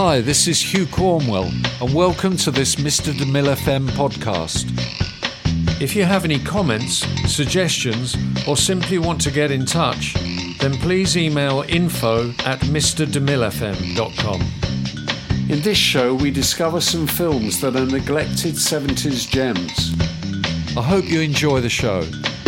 Hi, this is Hugh Cornwell, and welcome to this Mr. DeMille FM podcast. If you have any comments, suggestions, or simply want to get in touch, then please email info@mrdemillefm.com. In this show, we discover some films that are neglected 70s gems. I hope you enjoy the show.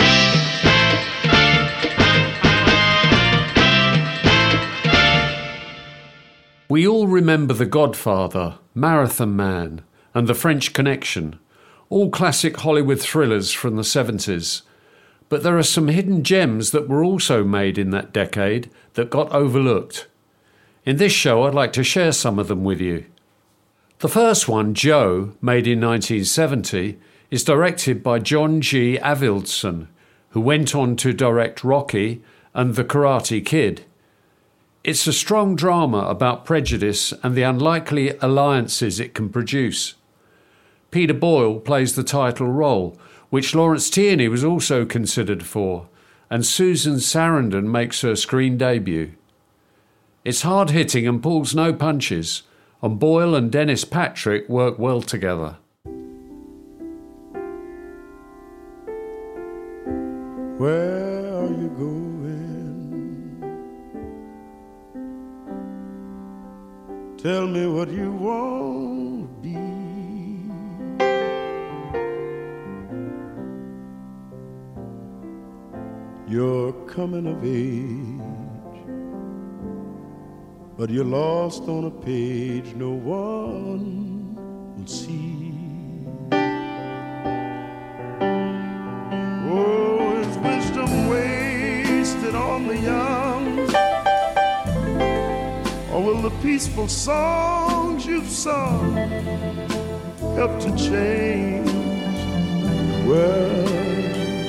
We all remember The Godfather, Marathon Man, and The French Connection, all classic Hollywood thrillers from the 70s. But there are some hidden gems that were also made in that decade that got overlooked. In this show, I'd like to share some of them with you. The first one, Joe, made in 1970, is directed by John G. Avildsen, who went on to direct Rocky and The Karate Kid. It's a strong drama about prejudice and the unlikely alliances it can produce. Peter Boyle plays the title role, which Lawrence Tierney was also considered for, and Susan Sarandon makes her screen debut. It's hard-hitting and pulls no punches, and Boyle and Dennis Patrick work well together. Where are you going? Tell me what you want to be. You're coming of age, but you're lost on a page no one will see. Oh, is wisdom wasted on the young? Or will the peaceful songs you've sung help to change the world?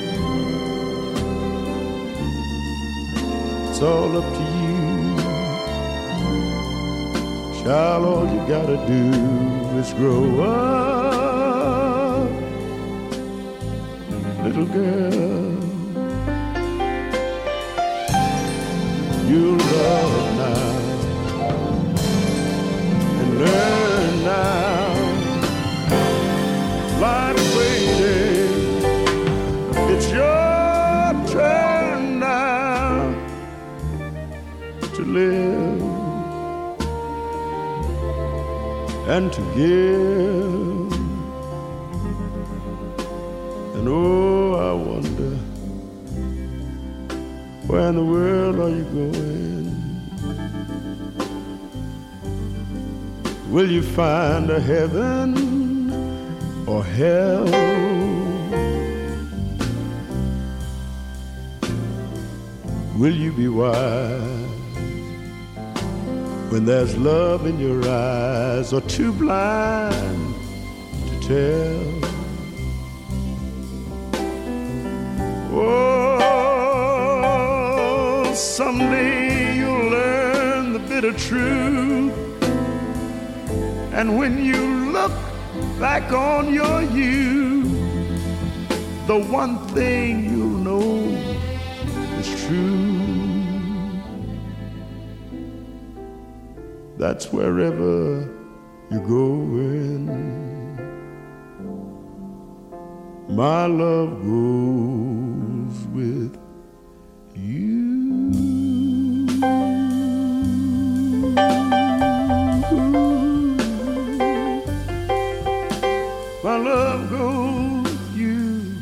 It's all up to you, child. All you gotta do is grow up, little girl. You'll love now. Learn now, life's waiting, it's your turn now to live and to give. And oh, I wonder, where in the world are you going? Will you find a heaven or hell? Will you be wise when there's love in your eyes, or too blind to tell? Oh, someday you'll learn the bitter truth. And when you look back on your youth, the one thing you'll know is true. That's wherever you're going, my love goes with you. My love goes with you,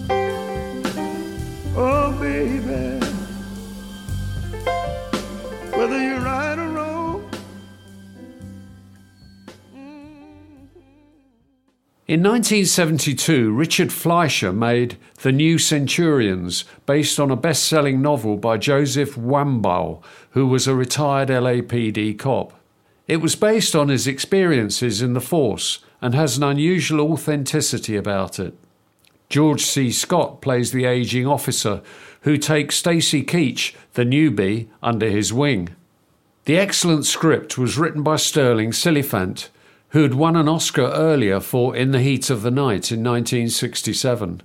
oh baby, whether you're right or wrong. In 1972, Richard Fleischer made The New Centurions, based on a best-selling novel by Joseph Wambaugh, who was a retired LAPD cop. It was based on his experiences in the force and has an unusual authenticity about it. George C. Scott plays the aging officer who takes Stacy Keach, the newbie, under his wing. The excellent script was written by Sterling Siliphant, who had won an Oscar earlier for In the Heat of the Night in 1967.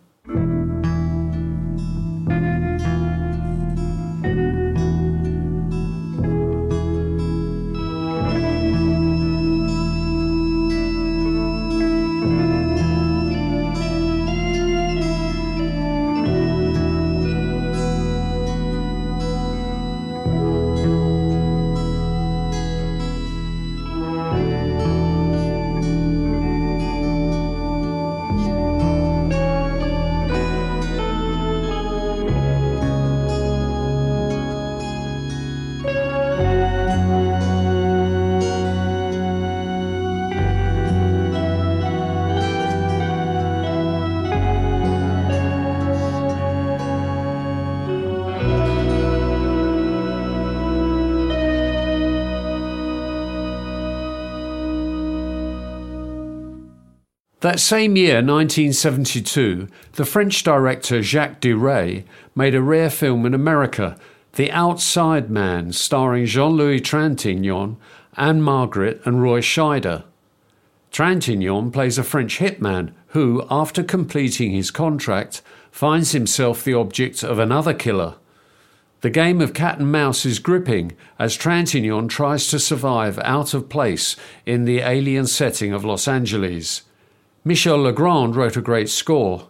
That same year, 1972, the French director Jacques Deray made a rare film in America, The Outside Man, starring Jean-Louis Trintignant, Anne-Margaret and Roy Scheider. Trintignant plays a French hitman who, after completing his contract, finds himself the object of another killer. The game of cat and mouse is gripping as Trintignant tries to survive out of place in the alien setting of Los Angeles. Michel Legrand wrote a great score.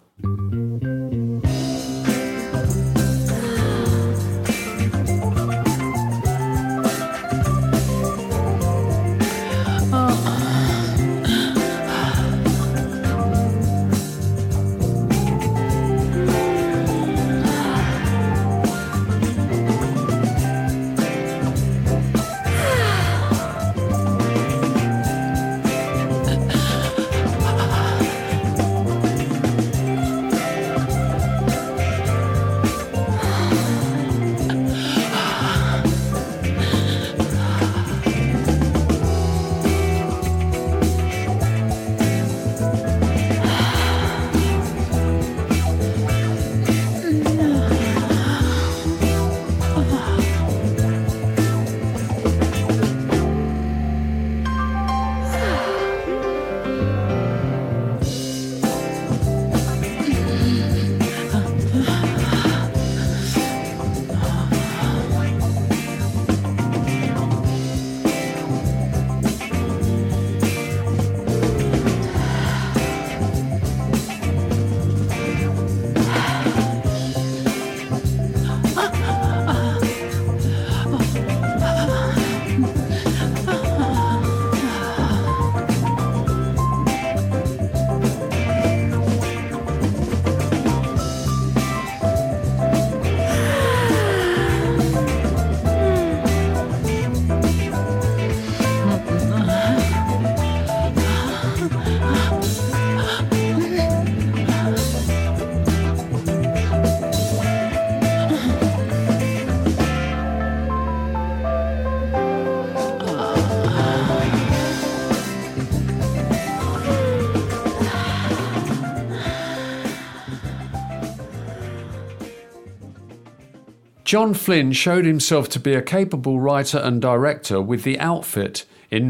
John Flynn showed himself to be a capable writer and director with The Outfit in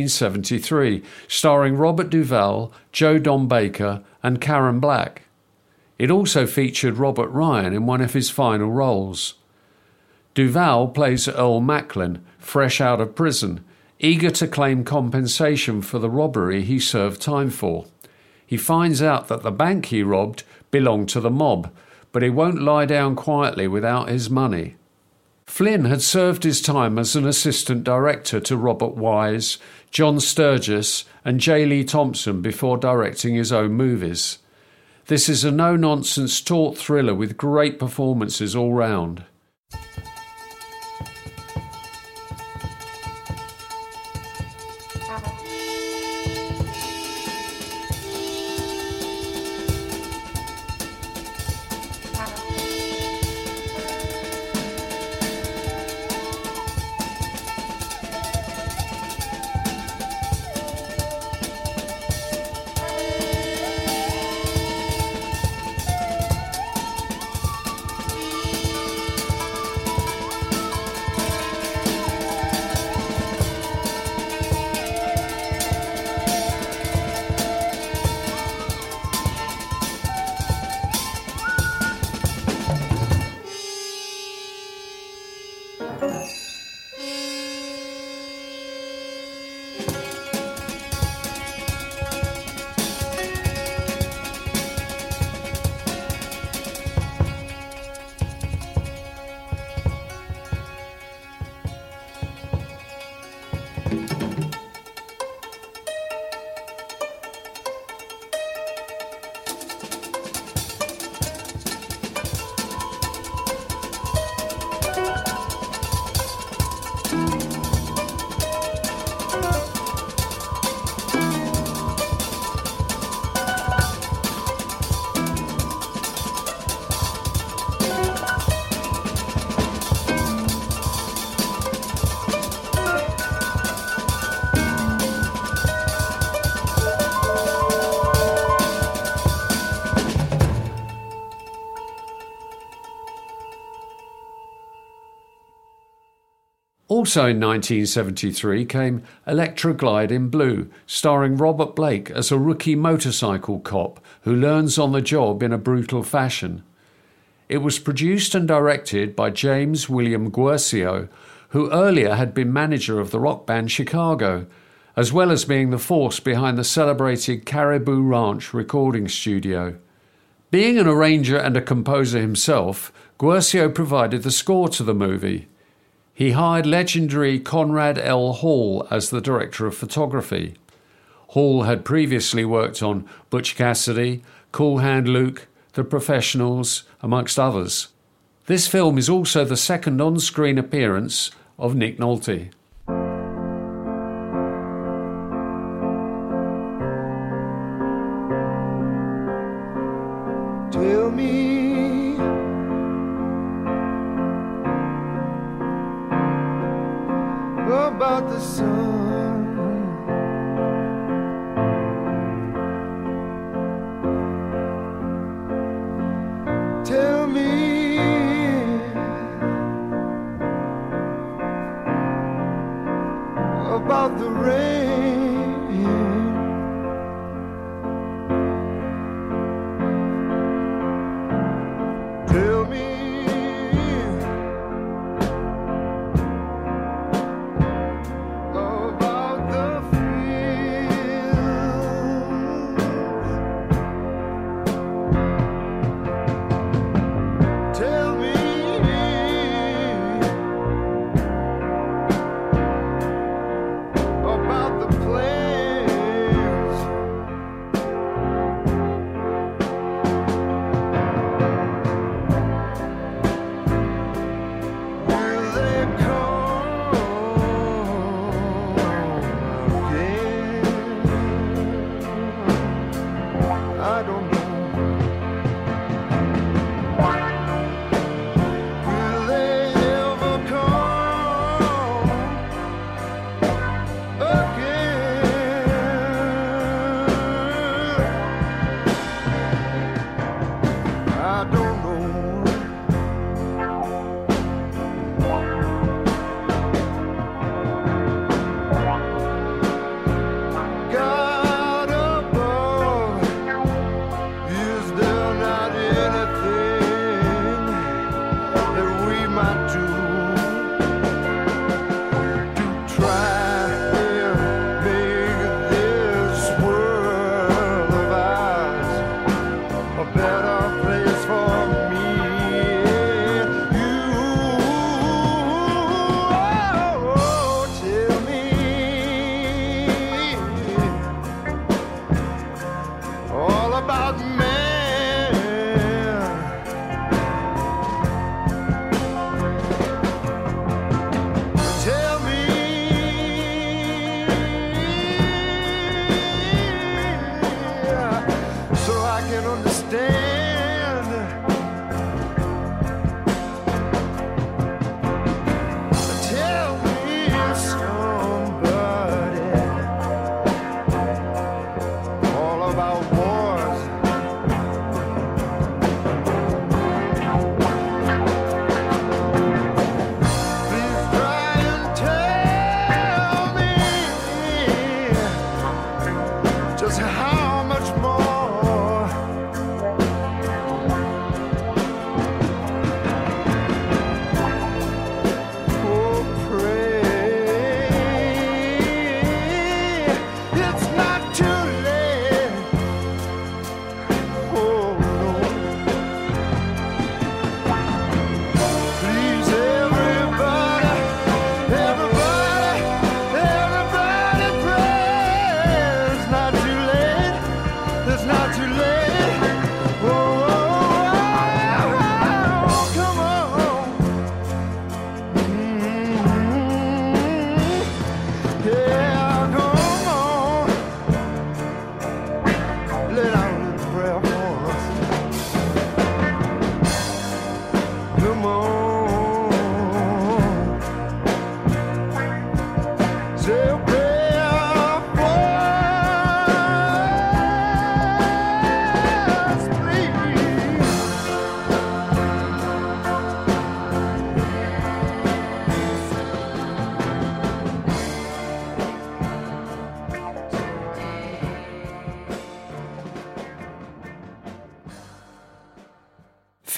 1973, starring Robert Duvall, Joe Don Baker and Karen Black. It also featured Robert Ryan in one of his final roles. Duvall plays Earl Macklin, fresh out of prison, eager to claim compensation for the robbery he served time for. He finds out that the bank he robbed belonged to the mob, but he won't lie down quietly without his money. Flynn had served his time as an assistant director to Robert Wise, John Sturges and J. Lee Thompson before directing his own movies. This is a no-nonsense taut thriller with great performances all round. Also in 1973 came Electra Glide in Blue, starring Robert Blake as a rookie motorcycle cop who learns on the job in a brutal fashion. It was produced and directed by James William Guercio, who earlier had been manager of the rock band Chicago, as well as being the force behind the celebrated Caribou Ranch recording studio. Being an arranger and a composer himself, Guercio provided the score to the movie. He hired legendary Conrad L. Hall as the director of photography. Hall had previously worked on Butch Cassidy, Cool Hand Luke, The Professionals, amongst others. This film is also the second on-screen appearance of Nick Nolte. Tell me about the sun. Tell me about the rain. Tell me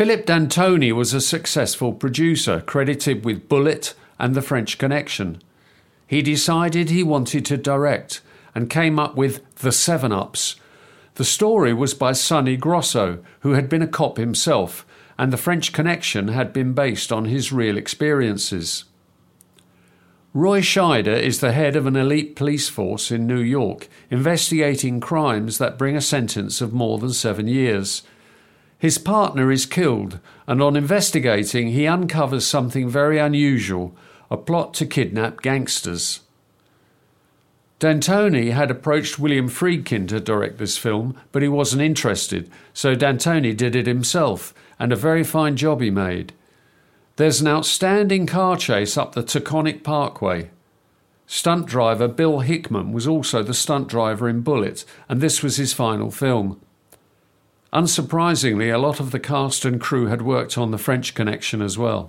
Philip D'Antoni was a successful producer, credited with Bullitt and The French Connection. He decided he wanted to direct and came up with The Seven Ups. The story was by Sonny Grosso, who had been a cop himself, and The French Connection had been based on his real experiences. Roy Scheider is the head of an elite police force in New York, investigating crimes that bring a sentence of more than 7 years. His partner is killed, and on investigating, he uncovers something very unusual, a plot to kidnap gangsters. D'Antoni had approached William Friedkin to direct this film, but he wasn't interested, so D'Antoni did it himself, and a very fine job he made. There's an outstanding car chase up the Taconic Parkway. Stunt driver Bill Hickman was also the stunt driver in Bullitt, and this was his final film. Unsurprisingly, a lot of the cast and crew had worked on The French Connection as well.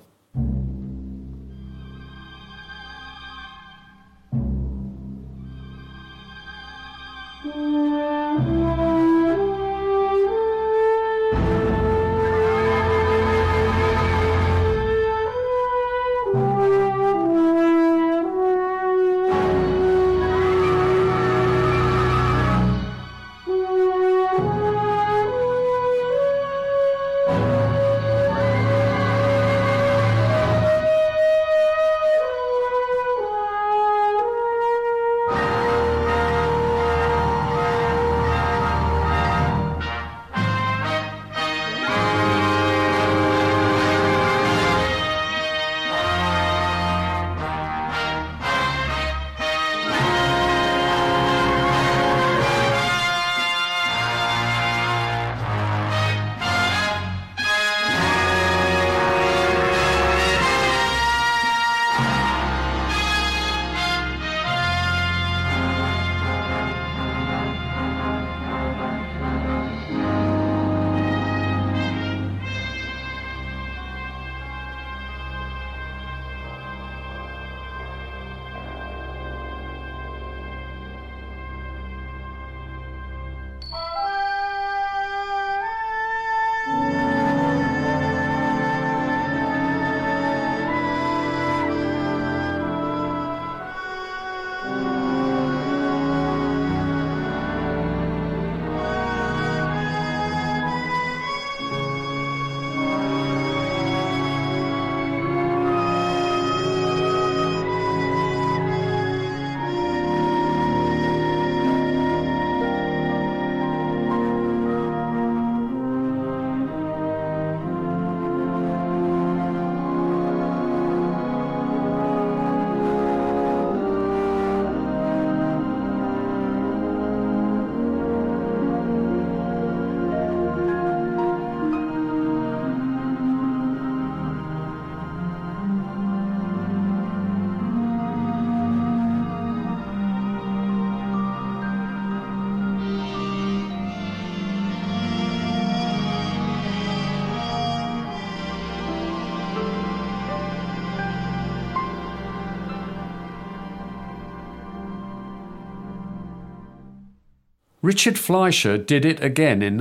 Richard Fleischer did it again in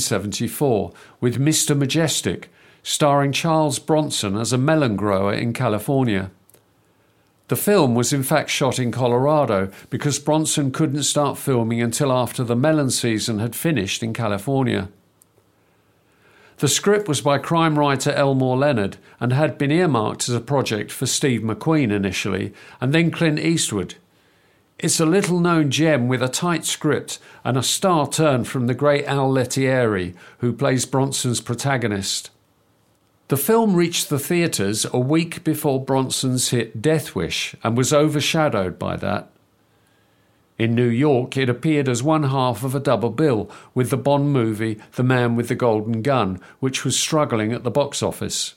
1974 with Mr. Majestic, starring Charles Bronson as a melon grower in California. The film was in fact shot in Colorado because Bronson couldn't start filming until after the melon season had finished in California. The script was by crime writer Elmore Leonard and had been earmarked as a project for Steve McQueen initially, and then Clint Eastwood. It's a little-known gem with a tight script and a star turn from the great Al Lettieri, who plays Bronson's protagonist. The film reached the theatres a week before Bronson's hit Death Wish and was overshadowed by that. In New York, it appeared as one half of a double bill with the Bond movie The Man with the Golden Gun, which was struggling at the box office.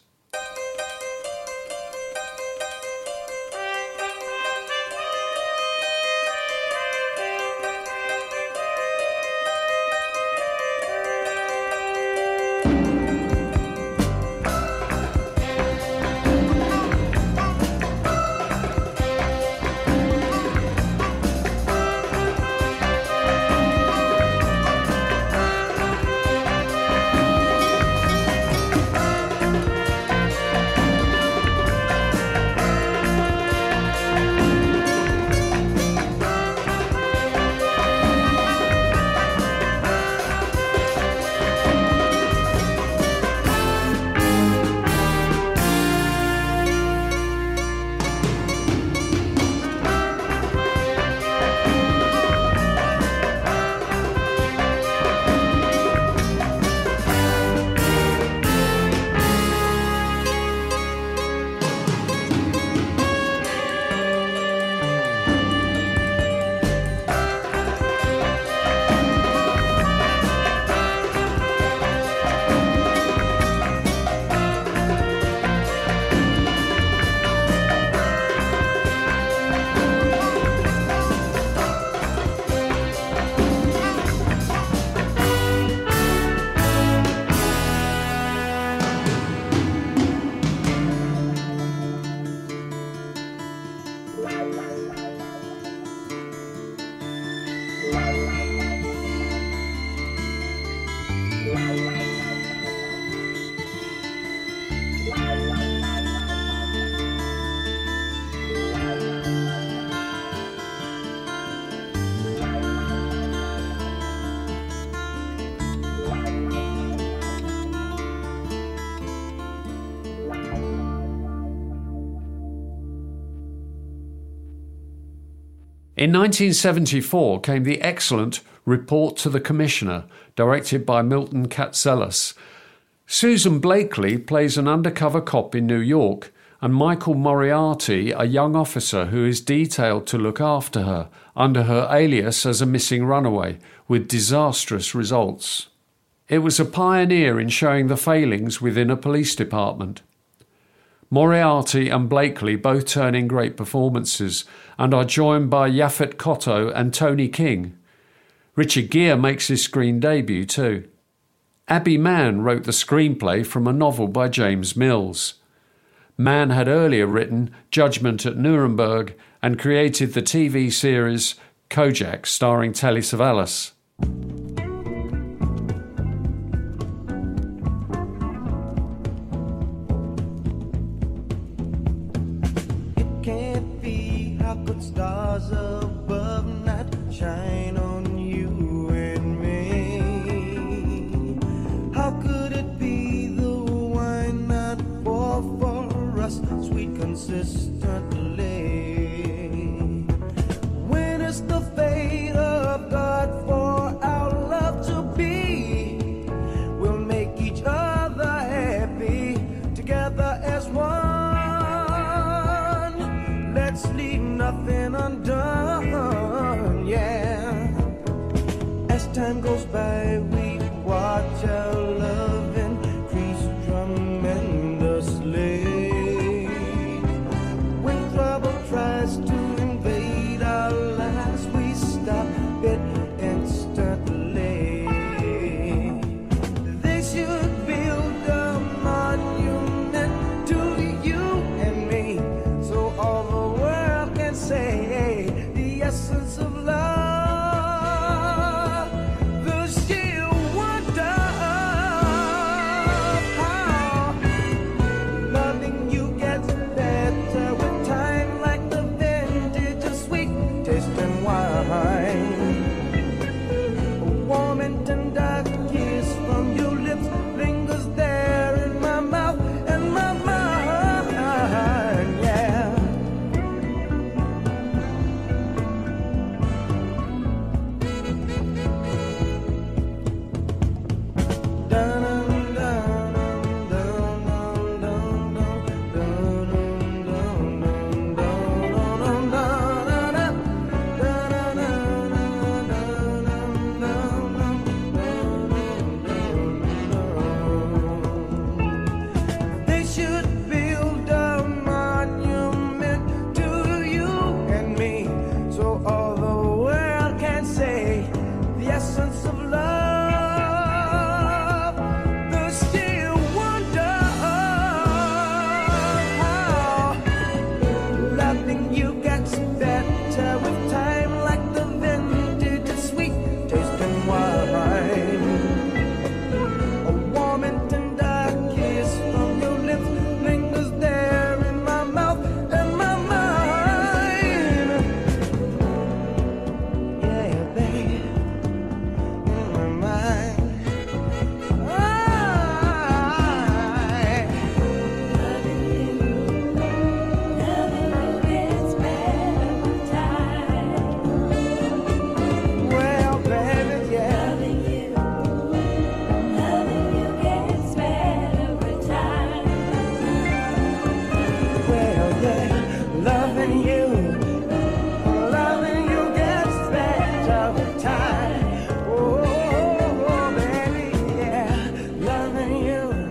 In 1974 came the excellent Report to the Commissioner, directed by Milton Katselas. Susan Blakely plays an undercover cop in New York, and Michael Moriarty, a young officer who is detailed to look after her, under her alias as a missing runaway, with disastrous results. It was a pioneer in showing the failings within a police department. Moriarty and Blakely both turn in great performances and are joined by Yaphet Kotto and Tony King. Richard Gere makes his screen debut too. Abby Mann wrote the screenplay from a novel by James Mills. Mann had earlier written Judgment at Nuremberg and created the TV series Kojak starring Telly Savalas. It can't be, how could stars above not shine on you and me? How could it be the wine not pour for us sweet consistently? When is the fate of God for our love to be? We'll make each other happy together as one. Let's leave nothing undone, yeah. As time goes by, we watch our love increase tremendously. When trouble tries to invade our lives, we stop it instantly. They should build a monument to you and me, so all the world can say the essence of love. The sheer wonder of how loving you gets better with time, like the vintage of sweet tasting wine. A warm and tender kiss from your lips lingers there in my mouth and my mind, yeah. They should build a monument to you and me, so all the world can say the essence of love. The still wonder of how loving you gets better with time, like the vintage of sweet tasting wine. A warm and tender kiss from your lips lingers there in my mouth and my mind. Yeah, baby, in my mind. Well, baby, yeah. Well, yeah, loving you gets better with time. Oh, baby, yeah, loving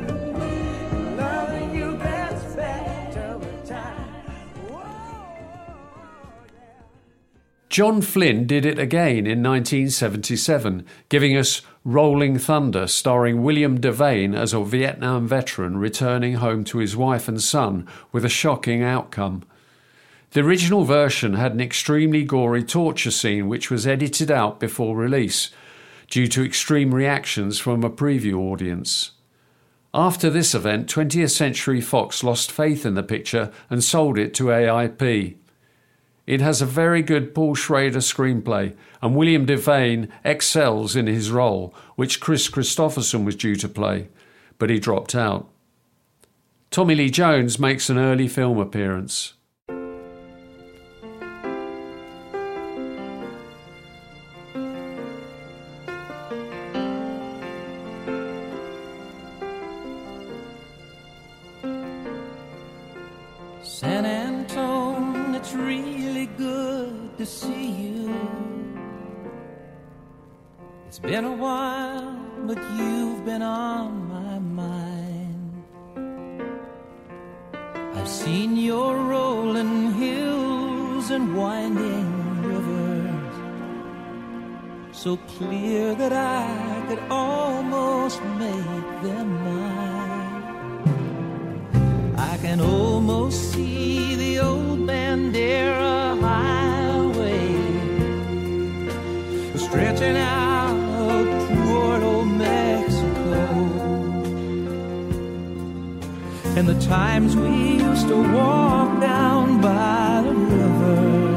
you gets better with time. John Flynn did it again in 1977, giving us Rolling Thunder, starring William Devane as a Vietnam veteran returning home to his wife and son with a shocking outcome. The original version had an extremely gory torture scene which was edited out before release due to extreme reactions from a preview audience. After this event, 20th Century Fox lost faith in the picture and sold it to AIP. It has a very good Paul Schrader screenplay, and William Devane excels in his role, which Chris Christopherson was due to play, but he dropped out. Tommy Lee Jones makes an early film appearance. San Antone, it's really good to see you. It's been a while, but you've been on my mind. I've seen your rolling hills and winding rivers, so clear that I could almost make them mine. I can almost see the old Bandera Highway stretching out toward old Mexico, and the times we used to walk down by the river.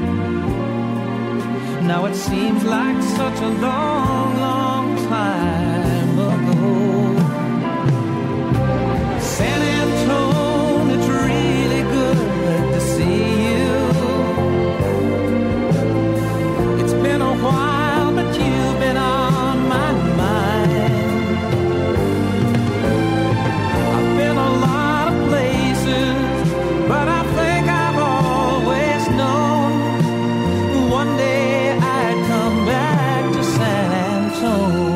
Now it seems like such a long, long time ago. San Antone, it's really good to see you. It's been a while, but you've been on my mind. I've been a lot of places, but I think I've always known one day I'd come back to San Antone.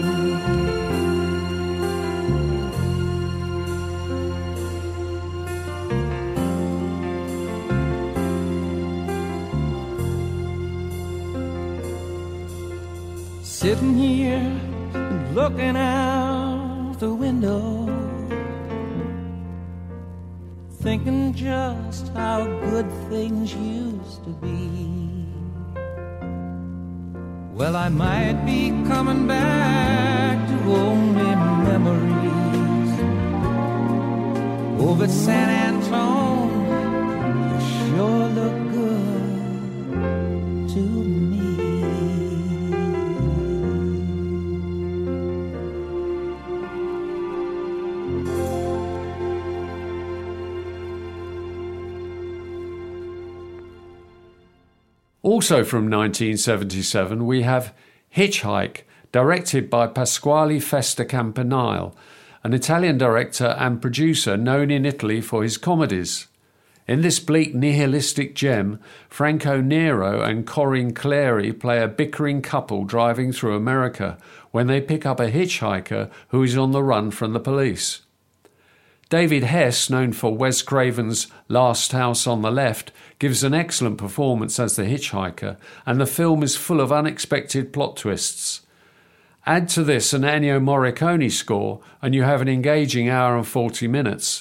Sitting here looking out the window, thinking just how good things used to be. Well, I might be coming back to only memories. Oh, but San Antone, you sure look good to me. Also from 1977, we have Hitchhike, directed by Pasquale Festa Campanile, an Italian director and producer known in Italy for his comedies. In this bleak nihilistic gem, Franco Nero and Corinne Clary play a bickering couple driving through America when they pick up a hitchhiker who is on the run from the police. David Hess, known for Wes Craven's Last House on the Left, gives an excellent performance as the hitchhiker, and the film is full of unexpected plot twists. Add to this an Ennio Morricone score, and you have an engaging hour and 40 minutes.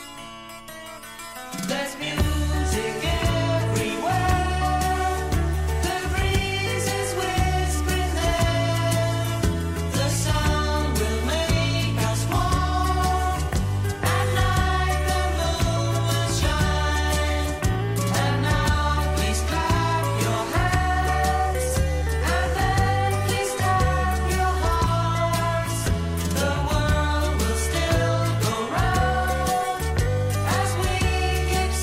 There's music everywhere. The breeze is whispering there. The sun will make us warm. At night the moon will shine. And now please clap your hands. And then please tap your hearts. The world will still go round as we keep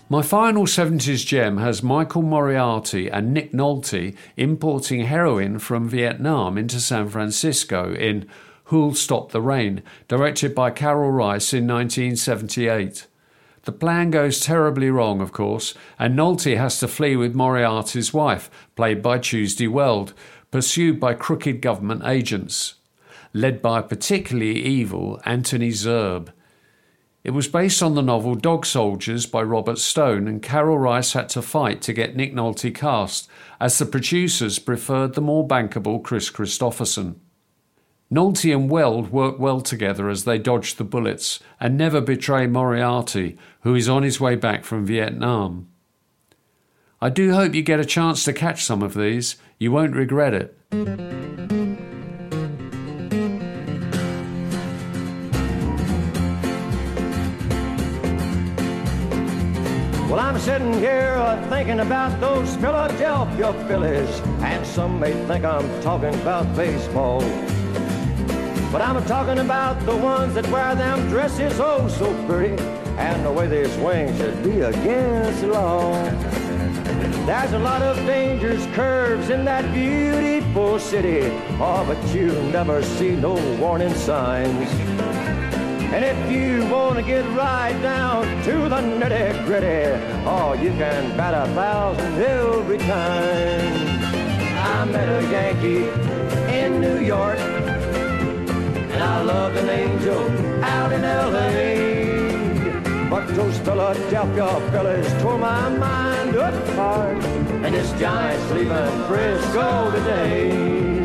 My final 70s gem has Michael Moriarty and Nick Nolte importing heroin from Vietnam into San Francisco in Who'll Stop the Rain, directed by Carol Rice in 1978. The plan goes terribly wrong, of course, and Nolte has to flee with Moriarty's wife, played by Tuesday Weld, pursued by crooked government agents, led by a particularly evil Anthony Zerbe. It was based on the novel Dog Soldiers by Robert Stone, and Carol Rice had to fight to get Nick Nolte cast, as the producers preferred the more bankable Chris Christopherson. Nolte and Weld work well together as they dodge the bullets and never betray Moriarty, who is on his way back from Vietnam. I do hope you get a chance to catch some of these. You won't regret it. Well, I'm sitting here thinking about those Philadelphia Phillies, and some may think I'm talking about baseball. But I'm talking about the ones that wear them dresses oh so pretty, and the way they swing should be against the law. There's a lot of dangerous curves in that beautiful city, oh, but you never see no warning signs. And if you want to get right down to the nitty-gritty, oh, you can bat 1,000 every time. I met a Yankee in New York, and I loved an angel out in L.A. But those Philadelphia fellas tore my mind apart, and this Giants leaving Frisco today.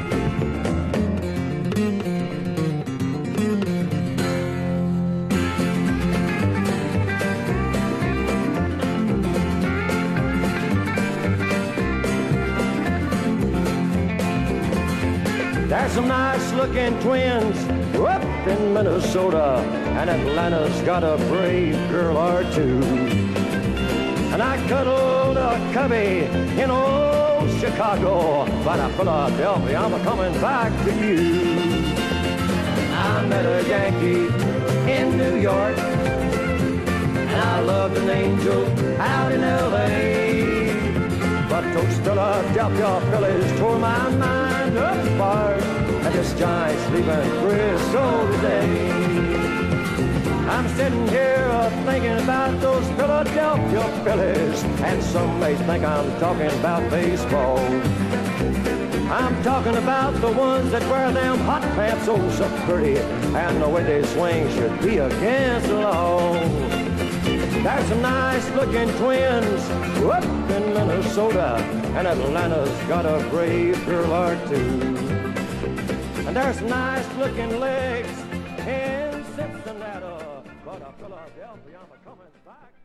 There's some nice-looking twins up in Minnesota, and Atlanta's got a brave girl or two. And I cuddled a cubby in old Chicago, but at Philadelphia, I'm coming back to you. I met a Yankee in New York, and I loved an angel out in L.A. But those Philadelphia Phillies tore my mind apart, and this Giants leaving Frisco today. I'm sitting here thinking about those Philadelphia Phillies, and some may think I'm talking about baseball. I'm talking about the ones that wear them hot pants oh so pretty, and the way they swing should be against the law. There's some nice-looking twins up in Minnesota, and Atlanta's got a brave girl or two. And there's some nice-looking legs in Cincinnati, but Philadelphia, I'm coming back.